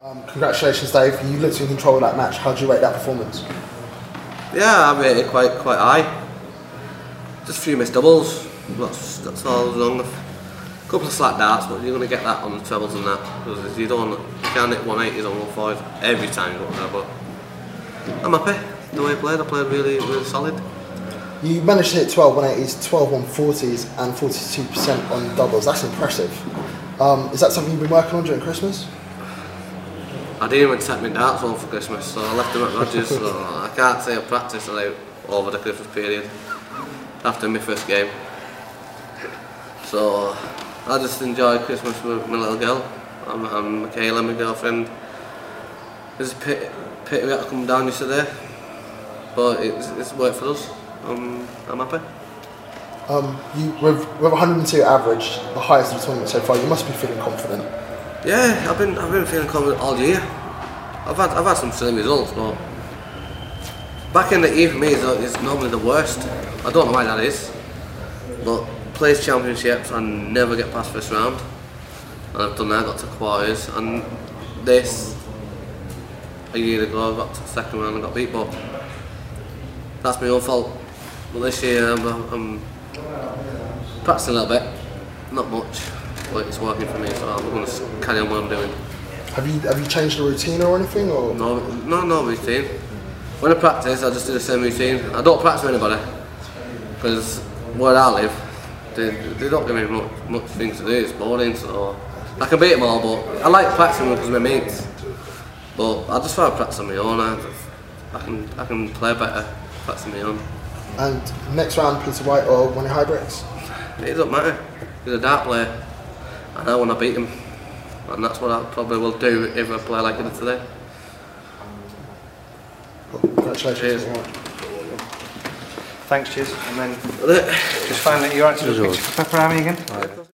Congratulations, Dave. You looked in control of that match. How do you rate that performance? Yeah, I rate it quite high. Just a few missed doubles. That's all wrong. A couple of slack darts, but you're going to get that on the trebles and that. Because you can't hit 180s on 140 every time you go there. But I'm happy the way I played really solid. You managed to hit 12 180s, 12 140s, and 42% on doubles. That's impressive. Is that something you've been working on during Christmas? I didn't even take my darts home for Christmas, so I left them at Rogers. So I can't say I practiced over the Christmas period after my first game. So I just enjoyed Christmas with my little girl and Michaela, my girlfriend. It's a pity we had to come down yesterday, but it's worked for us. I'm happy. With 102 average, the highest of the tournament so far, you must be feeling confident. Yeah, I've been feeling confident all year. I've had some silly results, but back in the E for me is normally the worst. I don't know why that is, but plays championships and never get past first round, and I've done that. I got to quarters, and this a year ago I got to second round and got beat, but that's my own fault. But this year I'm practicing a little bit, not much. But it's working for me, so I'm going to carry on what I'm doing. Have you changed the routine or anything? Or? No routine. When I practice, I just do the same routine. I don't practice with anybody, because where I live, they don't give me much things to do. It's boring, so I can beat them all, but I like practicing because of my mates. But I just want to practice on my own. I can play better practicing on my own. And next round, Peter White or one of your hybrids? It doesn't matter. He's a dart player. And I want to beat him, and that's what I probably will do if I play like I did today. Congratulations. Cheers. Thanks, Chiz. And then just finally, you're right to do a picture for Pepper Army again?